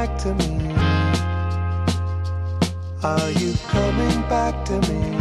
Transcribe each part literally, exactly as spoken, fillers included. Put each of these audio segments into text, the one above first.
back to me? Are you coming back to me?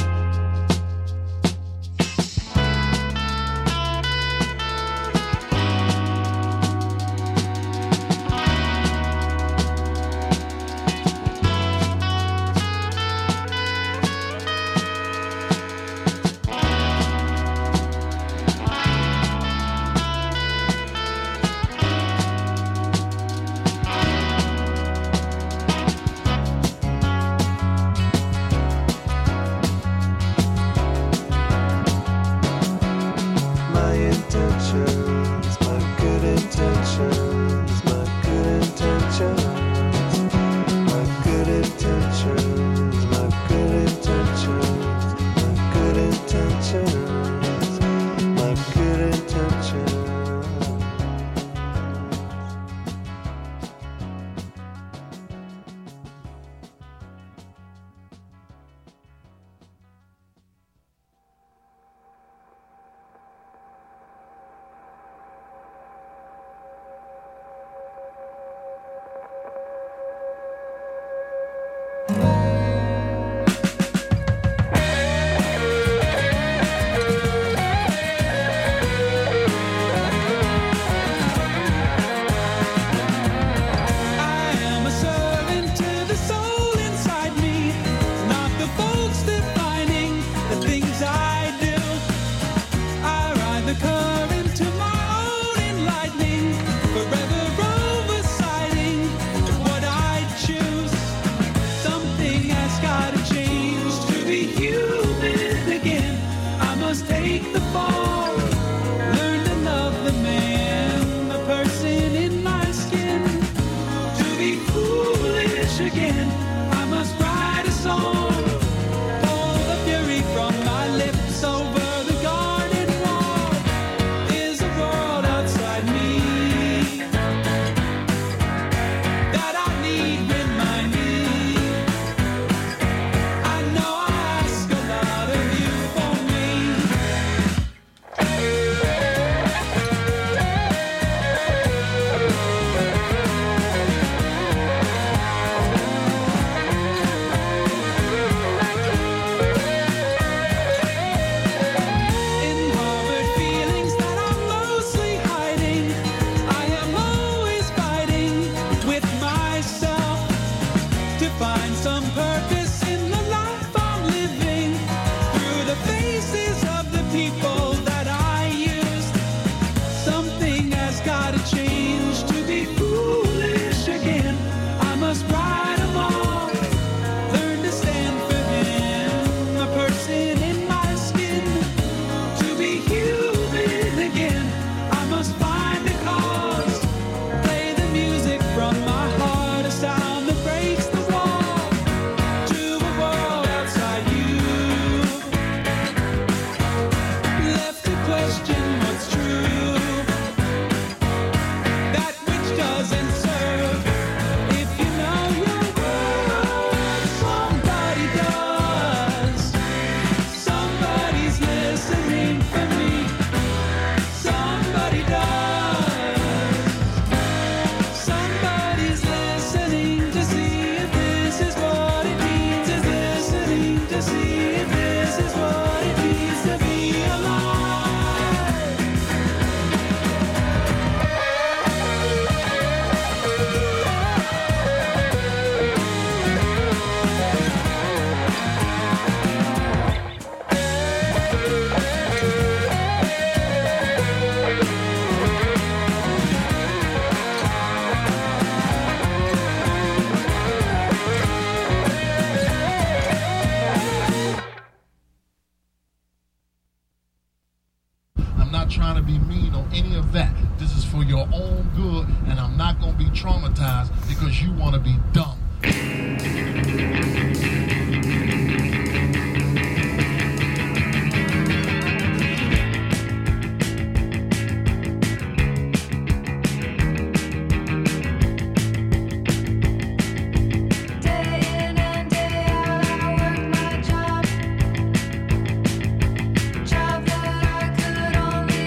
Trying to be mean or any of that. This is for your own good, and I'm not going to be traumatized because you want to be dumb.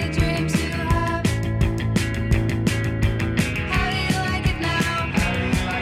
How do you like it now?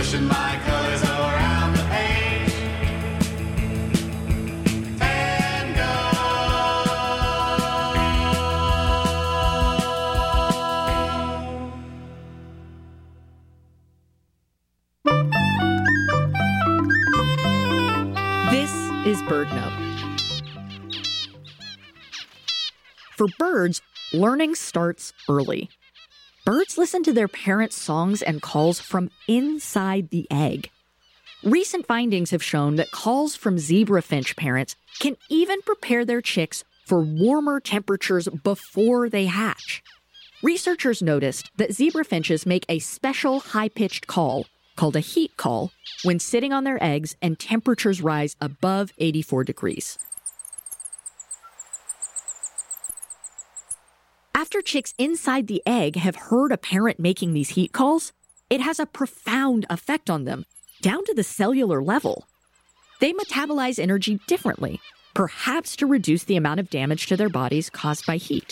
pushing my colors around the page. Van Gogh. This is BirdNote. For birds, learning starts early. Birds listen to their parents' songs and calls from inside the egg. Recent findings have shown that calls from zebra finch parents can even prepare their chicks for warmer temperatures before they hatch. Researchers noticed that zebra finches make a special high-pitched call, called a heat call, when sitting on their eggs and temperatures rise above eighty-four degrees. After chicks inside the egg have heard a parent making these heat calls, it has a profound effect on them, down to the cellular level. They metabolize energy differently, perhaps to reduce the amount of damage to their bodies caused by heat.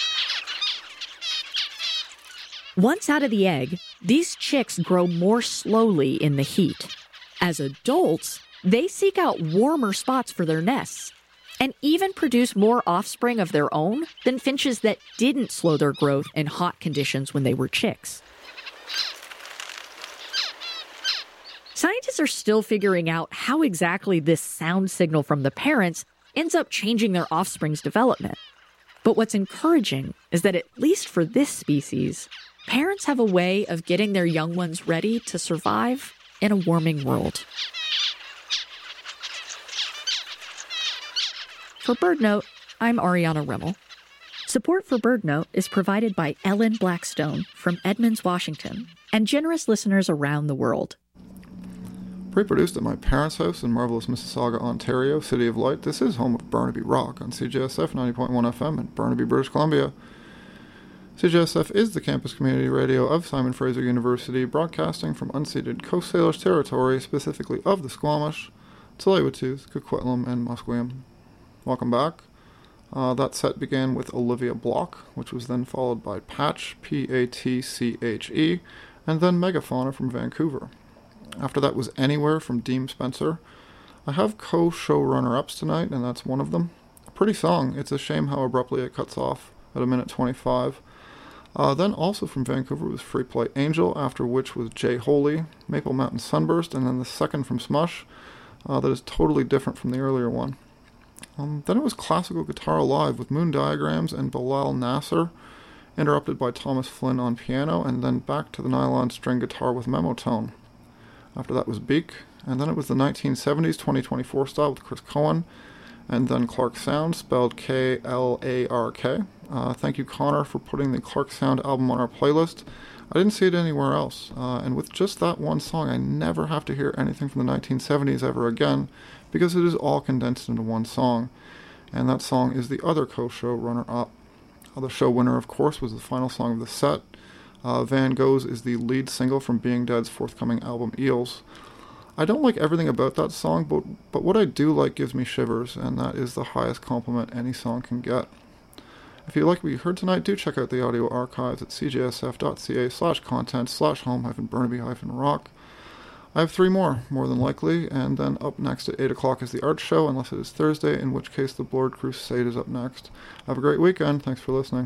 Once out of the egg, these chicks grow more slowly in the heat. As adults, they seek out warmer spots for their nests, and even produce more offspring of their own than finches that didn't slow their growth in hot conditions when they were chicks. Scientists are still figuring out how exactly this sound signal from the parents ends up changing their offspring's development. But what's encouraging is that at least for this species, parents have a way of getting their young ones ready to survive in a warming world. For BirdNote, I'm Ariana Rimmel. Support for BirdNote is provided by Ellen Blackstone from Edmonds, Washington, and generous listeners around the world. Pre-produced at my parents' house in marvelous Mississauga, Ontario, City of Light, this is home of Burnaby Rock on C J S F ninety point one F M in Burnaby, British Columbia. C J S F is the campus community radio of Simon Fraser University, broadcasting from unceded Coast Salish territory, specifically of the Squamish, Tsleil-Waututh, Coquitlam, and Musqueam. Welcome back. Uh, that set began with Olivia Block, which was then followed by Patch, P A T C H E, and then Megafauna from Vancouver. After that was Anywhere from Dean Spencer. I have co-showrunner-ups tonight, and that's one of them. A pretty song. It's a shame how abruptly it cuts off at a minute twenty-five. Uh, then also from Vancouver was Free Play Angel, after which was Jay Holy, Maple Mountain Sunburst, and then the second from Smush, uh, that is totally different from the earlier one. Um, then it was Classical Guitar Alive with Moon Diagrams and Bilal Nasser, interrupted by Thomas Flynn on piano, and then back to the nylon string guitar with Memotone. After that was Beak, and then it was the nineteen seventies twenty twenty-four style with Chris Cohen, and then Clark Sound, spelled K L A R K. Uh, thank you, Connor, for putting the Clark Sound album on our playlist. I didn't see it anywhere else, uh, and with just that one song, I never have to hear anything from the nineteen seventies ever again, because it is all condensed into one song, and that song is the other co-show runner-up. Uh, the show winner, of course, was the final song of the set. Uh, Van Gogh's is the lead single from Being Dead's forthcoming album, Eels. I don't like everything about that song, but, but what I do like gives me shivers, and that is the highest compliment any song can get. If you like what you heard tonight, do check out the audio archives at cjsf.ca slash content slash home hyphen Burnaby hyphen rock. I have three more, more than likely, and then up next at eight o'clock is the art show, unless it is Thursday, in which case the Blurred Crusade is up next. Have a great weekend. Thanks for listening.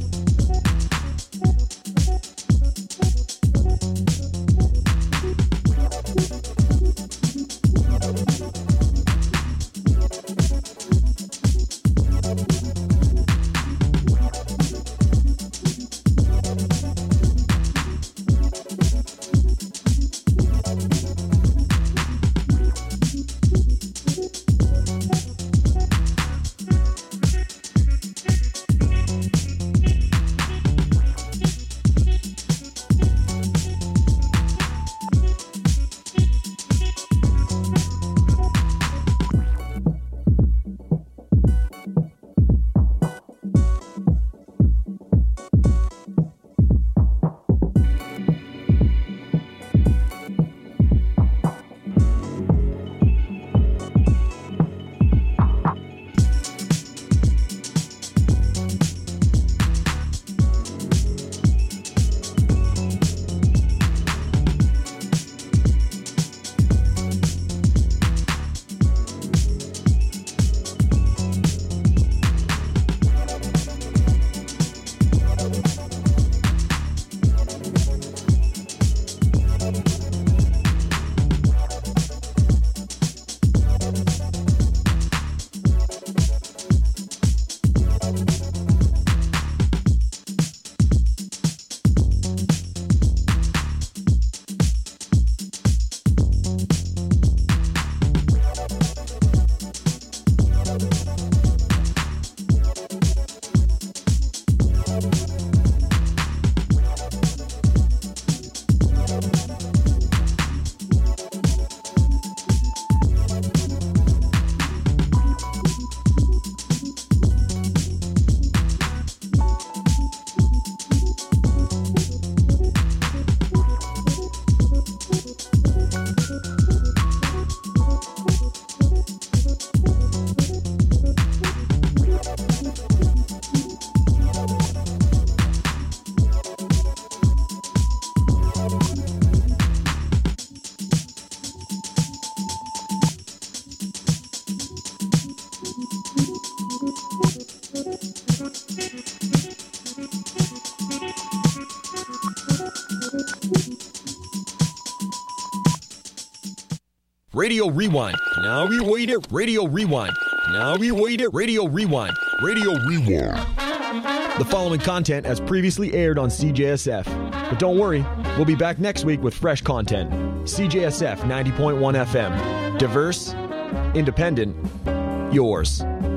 Radio Rewind. Now we wait it. Radio Rewind. Now we wait it. Radio Rewind. Radio Rewind. The following content as previously aired on C J S F. But don't worry, we'll be back next week with fresh content. C J S F ninety point one F M. Diverse, independent, yours.